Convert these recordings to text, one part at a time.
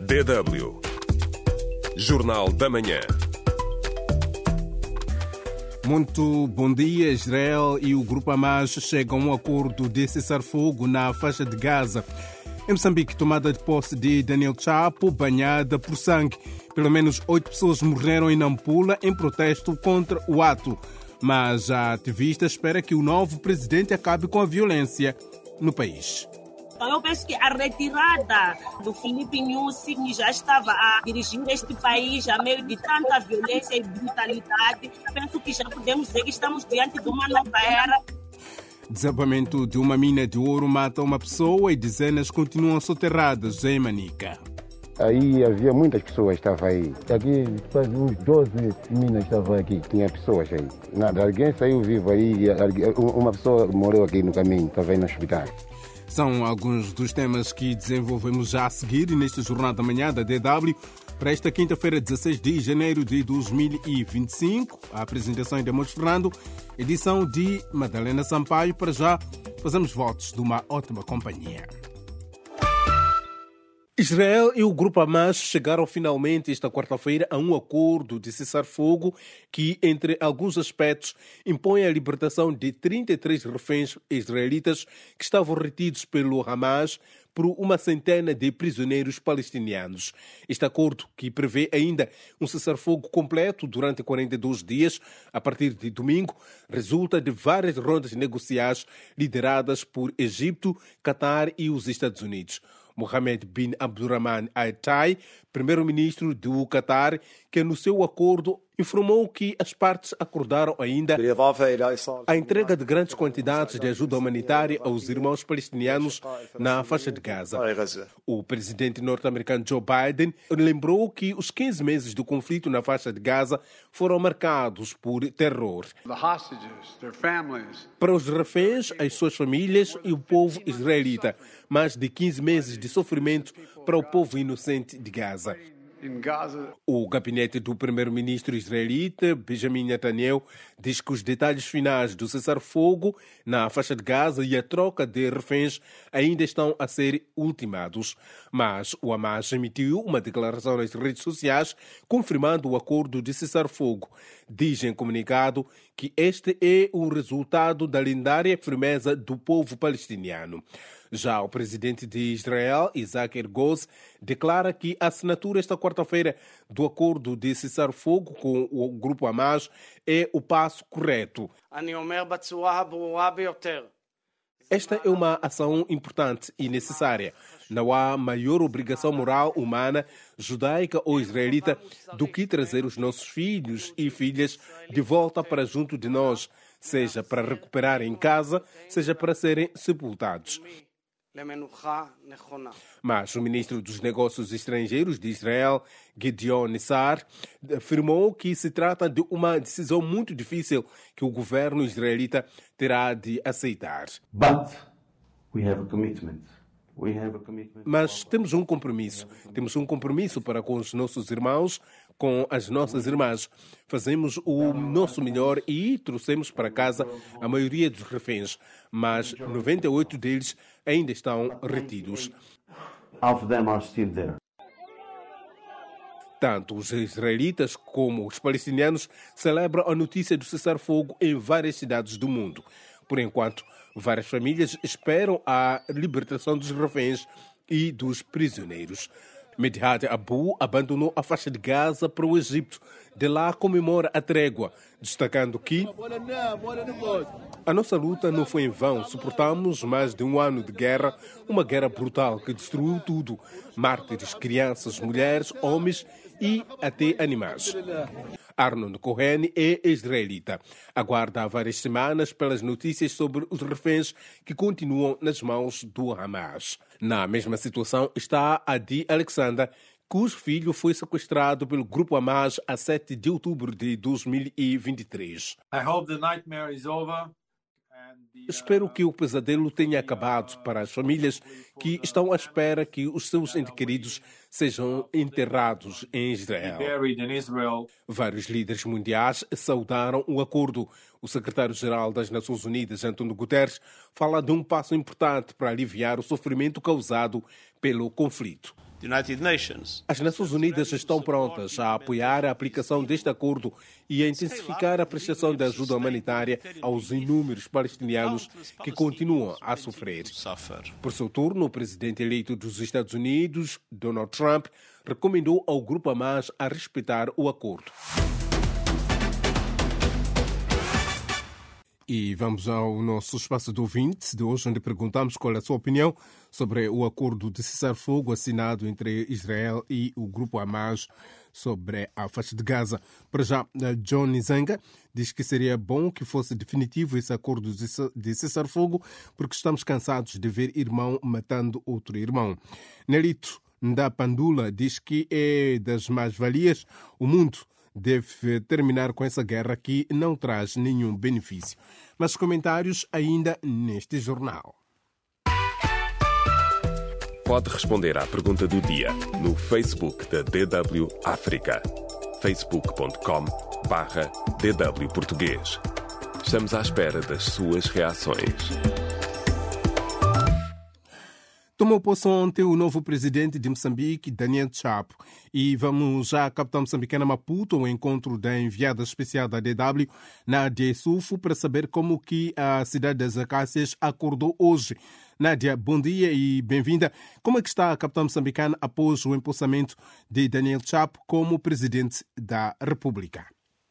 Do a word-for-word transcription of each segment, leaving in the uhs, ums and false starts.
D W. Jornal da Manhã. Muito bom dia. Israel e o Grupo Hamas chegam a um acordo de cessar-fogo na faixa de Gaza. Em Moçambique, tomada de posse de Daniel Chapo, banhada por sangue. Pelo menos oito pessoas morreram em Nampula em protesto contra o ato. Mas a ativista espera que o novo presidente acabe com a violência no país. Eu penso que a retirada do Filipe Nyusi, que já estava a dirigir este país a meio de tanta violência e brutalidade, penso que já podemos dizer que estamos diante de uma nova era. Desabamento de uma mina de ouro mata uma pessoa e dezenas continuam soterradas em Manica. Aí havia muitas pessoas que estavam aí. Aqui quase uns doze minas estavam aqui. Tinha pessoas aí. Nada, alguém saiu vivo aí. Uma pessoa morreu aqui no caminho, estava aí no hospital. São alguns dos temas que desenvolvemos já a seguir neste Jornal da Manhã da D W para esta quinta-feira, dezesseis de janeiro de dois mil e vinte e cinco. A apresentação é de Amores Fernando, edição de Madalena Sampaio. Para já, fazemos votos de uma ótima companhia. Israel e o Grupo Hamas chegaram finalmente esta quarta-feira a um acordo de cessar-fogo que, entre alguns aspectos, impõe a libertação de trinta e três reféns israelitas que estavam retidos pelo Hamas por uma centena de prisioneiros palestinianos. Este acordo, que prevê ainda um cessar-fogo completo durante quarenta e dois dias, a partir de domingo, resulta de várias rondas negociais lideradas por Egito, Catar e os Estados Unidos. Mohammed bin Abdulrahman Al Thani, primeiro-ministro do Catar, que anunciou o acordo, informou que as partes acordaram ainda a entrega de grandes quantidades de ajuda humanitária aos irmãos palestinianos na faixa de Gaza. O presidente norte-americano Joe Biden lembrou que os quinze meses do conflito na faixa de Gaza foram marcados por terror. Para os reféns, as suas famílias e o povo israelita, mais de quinze meses de sofrimento para o povo inocente de Gaza. O gabinete do primeiro-ministro israelita, Benjamin Netanyahu, diz que os detalhes finais do cessar-fogo na faixa de Gaza e a troca de reféns ainda estão a ser ultimados. Mas o Hamas emitiu uma declaração nas redes sociais confirmando o acordo de cessar-fogo. Diz em comunicado que este é o resultado da lendária firmeza do povo palestiniano. Já o presidente de Israel, Isaac Herzog, declara que a assinatura esta quarta-feira do acordo de cessar-fogo com o Grupo Hamas é o passo correto. Esta é uma ação importante e necessária. Não há maior obrigação moral, humana, judaica ou israelita do que trazer os nossos filhos e filhas de volta para junto de nós, seja para recuperar em casa, seja para serem sepultados. Mas o ministro dos Negócios Estrangeiros de Israel, Gideon Sa'ar, afirmou que se trata de uma decisão muito difícil que o governo israelita terá de aceitar. But we have a commitment. We have a commitment. Mas temos um compromisso. Temos um compromisso para com os nossos irmãos, com as nossas irmãs. Fazemos o nosso melhor e trouxemos para casa a maioria dos reféns, mas noventa e oito deles ainda estão retidos. Half of them are still there. Tanto os israelitas como os palestinianos celebram a notícia do cessar-fogo em várias cidades do mundo. Por enquanto, várias famílias esperam a libertação dos reféns e dos prisioneiros. Medhat Abu abandonou a faixa de Gaza para o Egito. De lá comemora a trégua, destacando que a nossa luta não foi em vão. Suportamos mais de um ano de guerra, uma guerra brutal que destruiu tudo. Mártires, crianças, mulheres, homens e até animais. Arnon Cohen é israelita. Aguarda há várias semanas pelas notícias sobre os reféns que continuam nas mãos do Hamas. Na mesma situação está Adi Alexander, cujo filho foi sequestrado pelo Grupo Hamas a sete de outubro de dois mil e vinte e três. I hope the nightmare is over. Espero que o pesadelo tenha acabado para as famílias que estão à espera que os seus entes queridos sejam enterrados em Israel. Vários líderes mundiais saudaram o acordo. O secretário-geral das Nações Unidas, António Guterres, fala de um passo importante para aliviar o sofrimento causado pelo conflito. United Nations. As Nações Unidas estão prontas a apoiar a aplicação deste acordo e a intensificar a prestação de ajuda humanitária aos inúmeros palestinianos que continuam a sofrer. Por seu turno, o presidente eleito dos Estados Unidos, Donald Trump, recomendou ao Grupo Hamas a respeitar o acordo. E vamos ao nosso espaço de ouvintes de hoje, onde perguntamos qual é a sua opinião sobre o acordo de cessar-fogo assinado entre Israel e o Grupo Hamas sobre a faixa de Gaza. Para já, John Nizanga diz que seria bom que fosse definitivo esse acordo de cessar-fogo, porque estamos cansados de ver irmão matando outro irmão. Nelito Ndapandula diz que é das mais-valias o mundo deve terminar com essa guerra que não traz nenhum benefício. Mas comentários ainda neste jornal. Pode responder à pergunta do dia no Facebook da D W África. facebook ponto com barra D W Português. Estamos à espera das suas reações. Tomou posse ontem o novo presidente de Moçambique, Daniel Chapo. E vamos já à capital moçambicana Maputo, ao encontro da enviada especial da D W, Nádia Sufo, para saber como que a cidade das Acácias acordou hoje. Nádia, bom dia e bem-vinda. Como é que está a capital moçambicana após o empossamento de Daniel Chapo como presidente da República?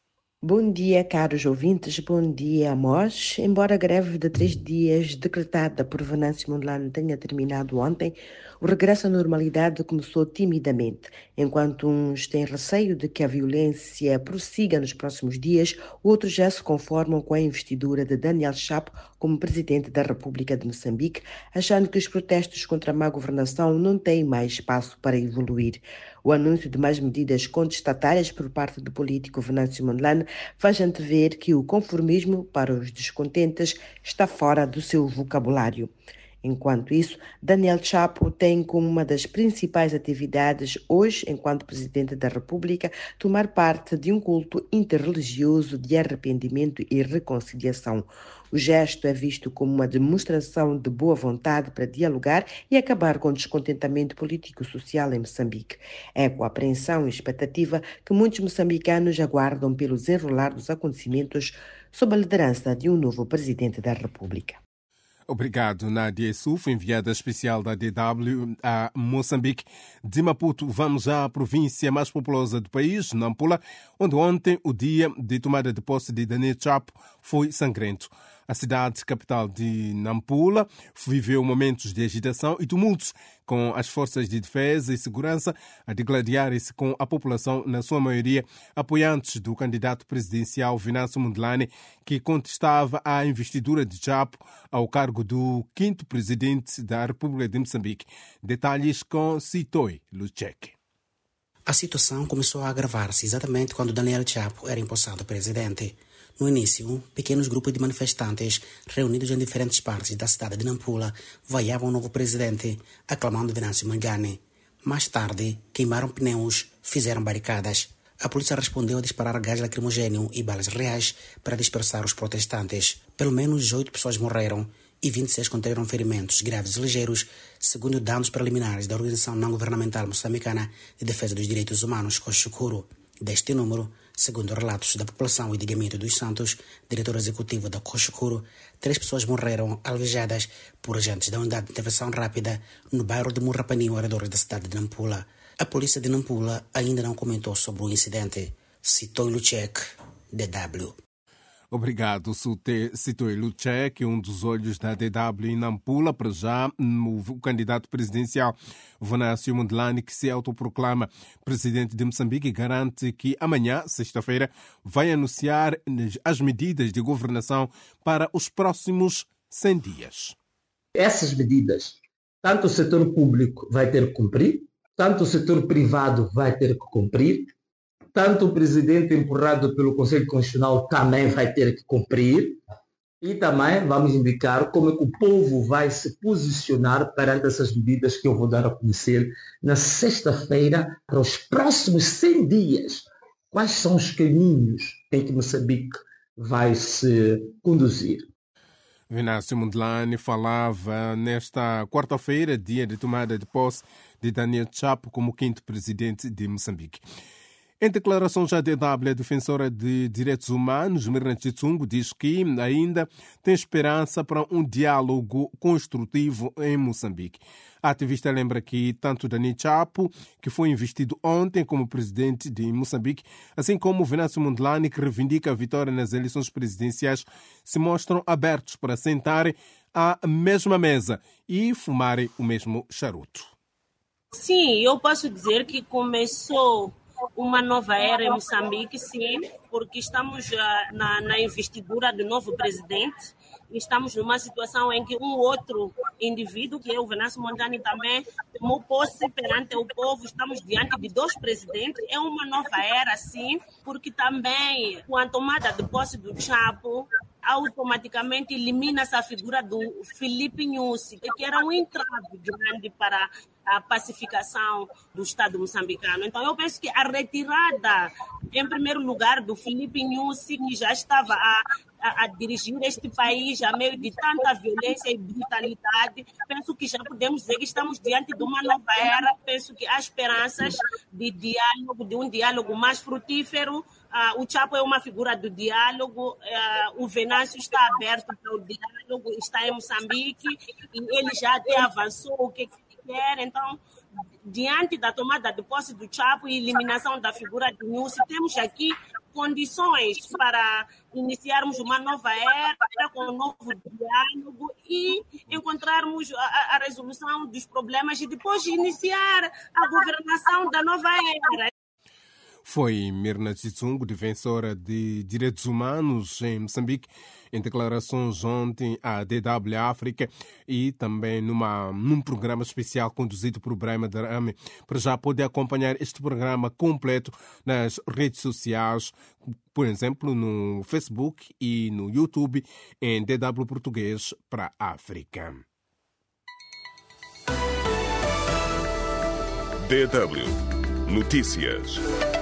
Bom dia, caros ouvintes. Bom dia, Amos. Embora a greve de três dias decretada por Venâncio Mondlane tenha terminado ontem, o regresso à normalidade começou timidamente. Enquanto uns têm receio de que a violência prossiga nos próximos dias, outros já se conformam com a investidura de Daniel Chapo como presidente da República de Moçambique, achando que os protestos contra a má governação não têm mais espaço para evoluir. O anúncio de mais medidas contestatárias por parte do político Venâncio Mondlane faz antever que o conformismo para os descontentes está fora do seu vocabulário. Enquanto isso, Daniel Chapo tem como uma das principais atividades hoje, enquanto presidente da República, tomar parte de um culto interreligioso de arrependimento e reconciliação. O gesto é visto como uma demonstração de boa vontade para dialogar e acabar com o descontentamento político-social em Moçambique. É com apreensão e expectativa que muitos moçambicanos aguardam pelo desenrolar dos acontecimentos sob a liderança de um novo presidente da República. Obrigado, Nádia Sufo, enviada especial da D W a Moçambique. De Maputo, vamos à província mais populosa do país, Nampula, onde ontem o dia de tomada de posse de Daniel Chapo foi sangrento. A cidade capital de Nampula viveu momentos de agitação e tumultos, com as forças de defesa e segurança a degladiarem-se com a população, na sua maioria apoiantes do candidato presidencial Venâncio Mondlane, que contestava a investidura de Chapo ao cargo do quinto presidente da República de Moçambique. Detalhes com Sitoi Luchek. A situação começou a agravar-se exatamente quando Daniel Chapo era empossado presidente. No início, pequenos grupos de manifestantes reunidos em diferentes partes da cidade de Nampula vaiavam o novo presidente, aclamando Venâncio Mondlane. Mais tarde, queimaram pneus, fizeram barricadas. A polícia respondeu a disparar gás lacrimogêneo e balas reais para dispersar os protestantes. Pelo menos oito pessoas morreram e vinte e seis contraíram ferimentos graves e ligeiros, segundo dados preliminares da Organização Não-Governamental Moçambicana de Defesa dos Direitos Humanos, Coxucuro. Deste número, segundo relatos da população e de Gamito dos Santos, diretor executivo da Coxucuro, três pessoas morreram alvejadas por agentes da Unidade de Intervenção Rápida no bairro de Murrapaninho, ao redor da cidade de Nampula. A polícia de Nampula ainda não comentou sobre o incidente. Citou Luchek, D W. Obrigado, Sitoi Luchek, um dos olhos da D W em Nampula. Para já, o candidato presidencial Venâncio Mondlane, que se autoproclama presidente de Moçambique, garante que amanhã, sexta-feira, vai anunciar as medidas de governação para os próximos cem dias. Essas medidas, tanto o setor público vai ter que cumprir, tanto o setor privado vai ter que cumprir, tanto o presidente empurrado pelo Conselho Constitucional também vai ter que cumprir, e também vamos indicar como é que o povo vai se posicionar perante essas medidas que eu vou dar a conhecer na sexta-feira para os próximos cem dias. Quais são os caminhos em que Moçambique vai se conduzir? Venâncio Mondlane falava nesta quarta-feira, dia de tomada de posse de Daniel Chapo como quinto presidente de Moçambique. Em declarações à D W, a defensora de direitos humanos, Mirna Chitsungu, diz que ainda tem esperança para um diálogo construtivo em Moçambique. A ativista lembra que tanto Daniel Chapo, que foi investido ontem como presidente de Moçambique, assim como Venâncio Mondlane, que reivindica a vitória nas eleições presidenciais, se mostram abertos para sentarem à mesma mesa e fumarem o mesmo charuto. Sim, eu posso dizer que começou uma nova era em Moçambique, sim, porque estamos uh, na, na investidura do novo presidente e estamos numa situação em que um outro indivíduo, que é o Venâncio Mondlane, também tomou posse perante o povo. Estamos diante de dois presidentes. É uma nova era, sim, porque também com a tomada de posse do Chapo, automaticamente elimina-se a figura do Filipe Nyusi, que era um entrave grande para a pacificação do Estado moçambicano. Então, eu penso que a retirada, em primeiro lugar, do Filipe Nyusi, que já estava a, a, a dirigir este país a meio de tanta violência e brutalidade, penso que já podemos dizer que estamos diante de uma nova era. Penso que há esperanças de diálogo, de um diálogo mais frutífero. Uh, o Chapo é uma figura do diálogo, uh, o Venâncio está aberto para o diálogo, está em Moçambique e ele já até avançou o que quer. Então, diante da tomada de posse do Chapo e eliminação da figura de Nyusi, temos aqui condições para iniciarmos uma nova era com um novo diálogo e encontrarmos a, a resolução dos problemas e depois iniciar a governação da nova era. Foi Mirna Chitsungu, defensora de direitos humanos em Moçambique, em declarações ontem à D W África e também numa, num programa especial conduzido por Brahma Darame. Para já poder acompanhar este programa completo nas redes sociais, por exemplo, no Facebook e no YouTube, em D W Português para a África. D W Notícias.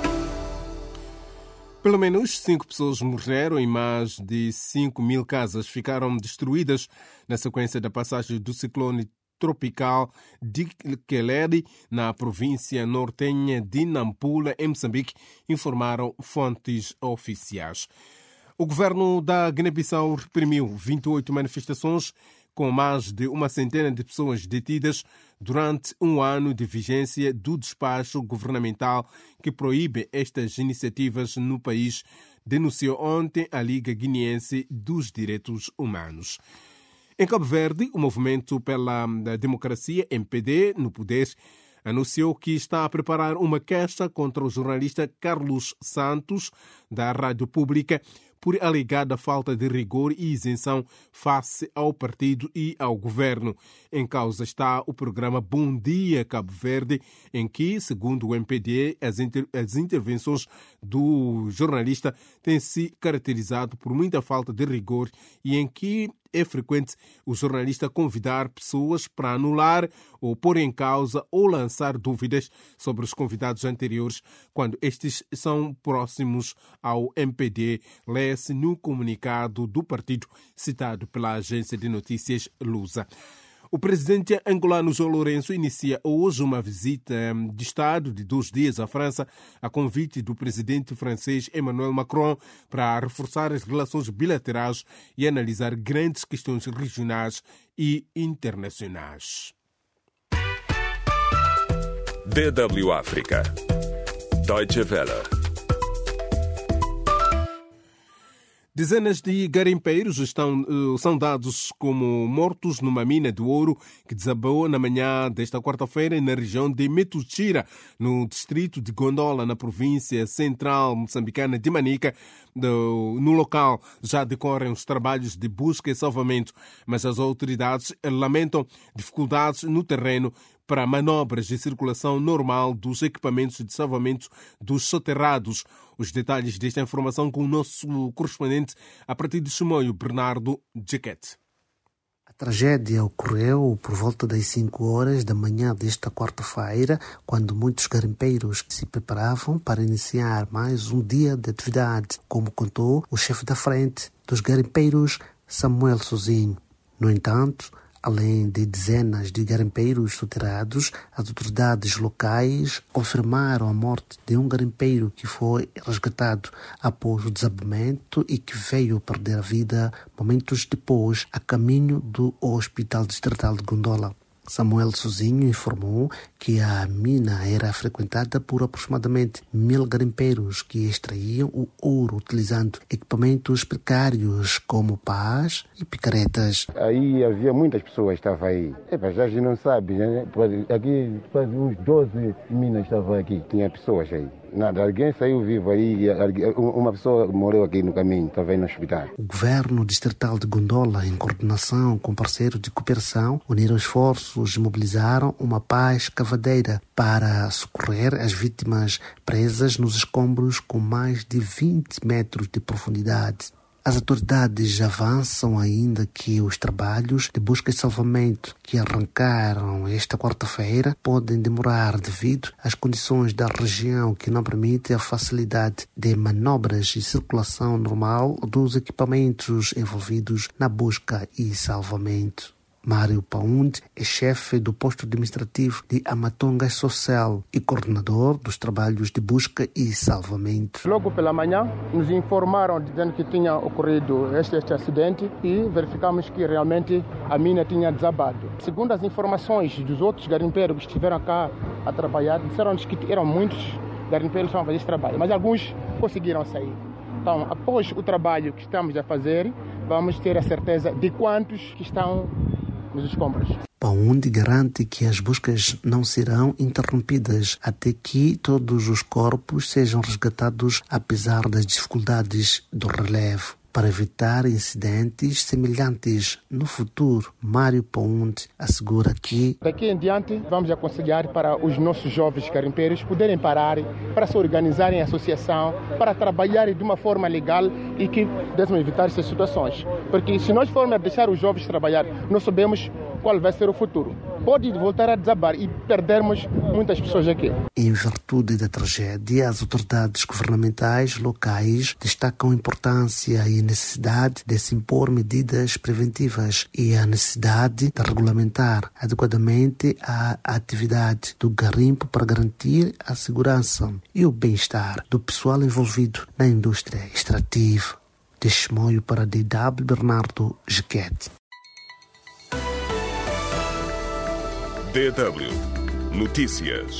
Pelo menos cinco pessoas morreram e mais de cinco mil casas ficaram destruídas na sequência da passagem do ciclone tropical Dikeledi na província nortenha de Nampula, em Moçambique, informaram fontes oficiais. O governo da Guiné-Bissau reprimiu vinte e oito manifestações com mais de uma centena de pessoas detidas durante um ano de vigência do despacho governamental que proíbe estas iniciativas no país, denunciou ontem a Liga Guineense dos Direitos Humanos. Em Cabo Verde, o Movimento pela Democracia, M P D, no poder, anunciou que está a preparar uma queixa contra o jornalista Carlos Santos, da Rádio Pública, por alegada falta de rigor e isenção face ao partido e ao governo. Em causa está o programa Bom Dia Cabo Verde, em que, segundo o M P D, as, inter... as intervenções do jornalista têm se caracterizado por muita falta de rigor e em que é frequente o jornalista convidar pessoas para anular ou pôr em causa ou lançar dúvidas sobre os convidados anteriores quando estes são próximos ao M P D, lê-se no comunicado do partido citado pela agência de notícias Lusa. O presidente angolano João Lourenço inicia hoje uma visita de Estado de dois dias à França, a convite do presidente francês Emmanuel Macron, para reforçar as relações bilaterais e analisar grandes questões regionais e internacionais. D W África. Deutsche Welle. Dezenas de garimpeiros estão, são dados como mortos numa mina de ouro que desabou na manhã desta quarta-feira na região de Metuchira, no distrito de Gondola, na província central moçambicana de Manica. No local já decorrem os trabalhos de busca e salvamento, mas as autoridades lamentam dificuldades no terreno para manobras de circulação normal dos equipamentos de salvamento dos soterrados. Os detalhes desta informação com o nosso correspondente a partir de Chimoio, Bernardo Jaquete. A tragédia ocorreu por volta das cinco horas da manhã desta quarta-feira, quando muitos garimpeiros se preparavam para iniciar mais um dia de atividade, como contou o chefe da frente dos garimpeiros, Samuel Sozinho. No entanto, além de dezenas de garimpeiros soterrados, as autoridades locais confirmaram a morte de um garimpeiro que foi resgatado após o desabamento e que veio perder a vida momentos depois a caminho do Hospital Distrital de Gondola. Samuel Sozinho informou que a mina era frequentada por aproximadamente mil garimpeiros que extraíam o ouro utilizando equipamentos precários como pás e picaretas. Aí havia muitas pessoas que estavam aí. Epa, já a gente não sabe, né? Aqui quase uns doze minas estavam aqui. Tinha pessoas aí. Nada, alguém saiu vivo aí, uma pessoa morreu aqui no caminho, estava aí no hospital. O governo distrital de Gondola, em coordenação com parceiros de cooperação, uniram esforços e mobilizaram uma pá escavadeira para socorrer as vítimas presas nos escombros com mais de vinte metros de profundidade. As autoridades avançam ainda que os trabalhos de busca e salvamento que arrancaram esta quarta-feira podem demorar devido às condições da região que não permitem a facilidade de manobras e circulação normal dos equipamentos envolvidos na busca e salvamento. Mário Paundi é chefe do posto administrativo de Amatonga Social e coordenador dos trabalhos de busca e salvamento. Logo pela manhã nos informaram dizendo que tinha ocorrido este, este acidente e verificamos que realmente a mina tinha desabado. Segundo as informações dos outros garimpeiros que estiveram cá a trabalhar, disseram-nos que eram muitos garimpeiros que estavam a fazer esse trabalho, mas alguns conseguiram sair. Então, após o trabalho que estamos a fazer, vamos ter a certeza de quantos que estão nos escombros. Paundi garante que as buscas não serão interrompidas até que todos os corpos sejam resgatados, apesar das dificuldades do relevo. Para evitar incidentes semelhantes no futuro, Mário Paundi assegura que daqui em diante vamos aconselhar para os nossos jovens garimpeiros poderem parar, para se organizarem em associação, para trabalharem de uma forma legal e que devem evitar essas situações. Porque se nós formos deixar os jovens trabalhar, nós sabemos qual vai ser o futuro. Pode voltar a desabar e perdermos muitas pessoas aqui. Em virtude da tragédia, as autoridades governamentais locais destacam a importância e a necessidade de se impor medidas preventivas e a necessidade de regulamentar adequadamente a atividade do garimpo para garantir a segurança e o bem-estar do pessoal envolvido na indústria extrativa. Testemunho para a D W, Bernardo Jequete. D W Notícias.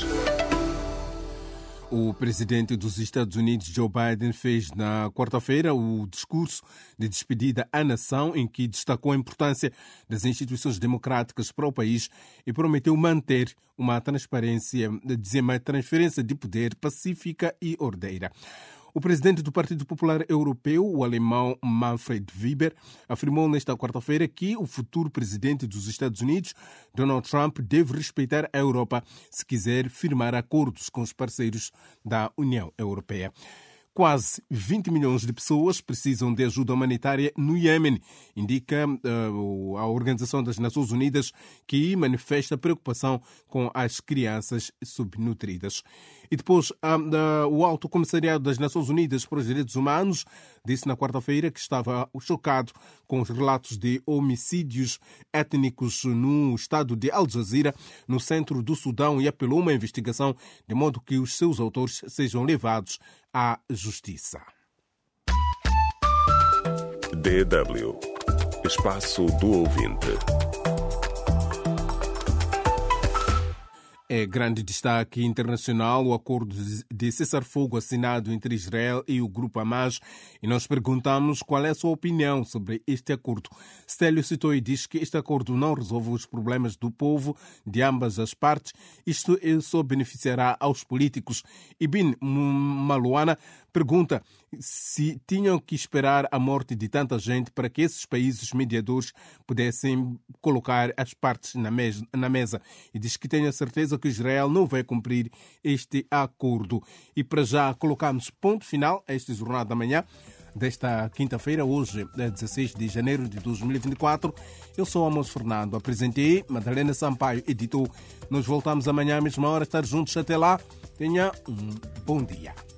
O presidente dos Estados Unidos, Joe Biden, fez na quarta-feira o discurso de despedida à nação, em que destacou a importância das instituições democráticas para o país e prometeu manter uma transparência, dizer, uma transferência de poder pacífica e ordeira. O presidente do Partido Popular Europeu, o alemão Manfred Weber, afirmou nesta quarta-feira que o futuro presidente dos Estados Unidos, Donald Trump, deve respeitar a Europa se quiser firmar acordos com os parceiros da União Europeia. Quase vinte milhões de pessoas precisam de ajuda humanitária no Iêmen, indica uh, a Organização das Nações Unidas, que manifesta preocupação com as crianças subnutridas. E depois, uh, uh, o Alto Comissariado das Nações Unidas para os Direitos Humanos disse na quarta-feira que estava chocado com os relatos de homicídios étnicos no estado de Al Jazeera, no centro do Sudão, e apelou a uma investigação de modo que os seus autores sejam levados à justiça. D W Espaço do Ouvinte. É grande destaque internacional o acordo de cessar-fogo assinado entre Israel e o grupo Hamas, e nós perguntamos qual é a sua opinião sobre este acordo. Stélio citou e diz que este acordo não resolve os problemas do povo de ambas as partes, isto só beneficiará aos políticos. E Bin Maluana pergunta se tinham que esperar a morte de tanta gente para que esses países mediadores pudessem colocar as partes na mesa, na mesa. E diz que tem a certeza que Israel não vai cumprir este acordo. E para já colocamos ponto final a este Jornal da Manhã desta quinta-feira, hoje é dezesseis de janeiro de dois mil e vinte e quatro. Eu sou Amos Fernando, apresentei, Madalena Sampaio editou. Nós voltamos amanhã à mesma hora, estar juntos até lá. Tenha um bom dia.